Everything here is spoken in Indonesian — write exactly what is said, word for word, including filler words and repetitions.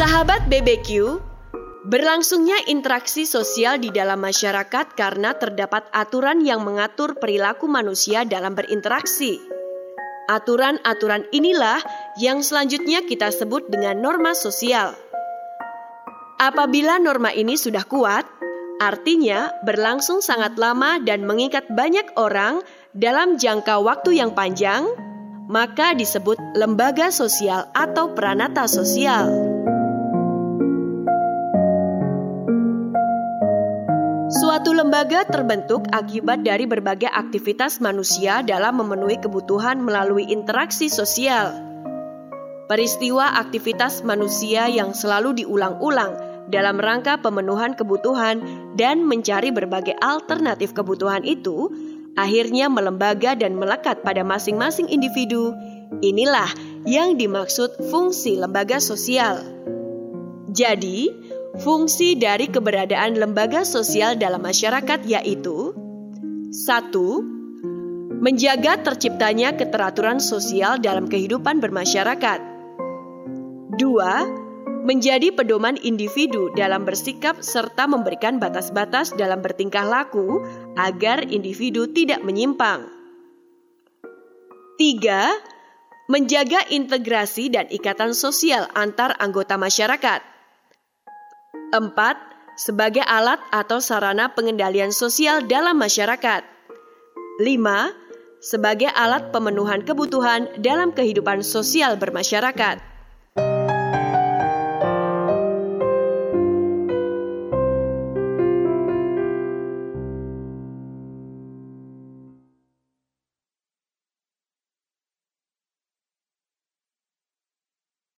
Sahabat B B Q, berlangsungnya interaksi sosial di dalam masyarakat karena terdapat aturan yang mengatur perilaku manusia dalam berinteraksi. Aturan-aturan inilah yang selanjutnya kita sebut dengan norma sosial. Apabila norma ini sudah kuat, artinya berlangsung sangat lama dan mengikat banyak orang dalam jangka waktu yang panjang, maka disebut lembaga sosial atau pranata sosial. Suatu lembaga terbentuk akibat dari berbagai aktivitas manusia dalam memenuhi kebutuhan melalui interaksi sosial. Peristiwa aktivitas manusia yang selalu diulang-ulang dalam rangka pemenuhan kebutuhan dan mencari berbagai alternatif kebutuhan itu, akhirnya melembaga dan melekat pada masing-masing individu. Inilah yang dimaksud fungsi lembaga sosial. Jadi, fungsi dari keberadaan lembaga sosial dalam masyarakat yaitu satu. Menjaga terciptanya keteraturan sosial dalam kehidupan bermasyarakat. dua. Menjadi pedoman individu dalam bersikap serta memberikan batas-batas dalam bertingkah laku agar individu tidak menyimpang. tiga. Menjaga integrasi dan ikatan sosial antar anggota masyarakat. empat. Sebagai alat atau sarana pengendalian sosial dalam masyarakat. lima. Sebagai alat pemenuhan kebutuhan dalam kehidupan sosial bermasyarakat.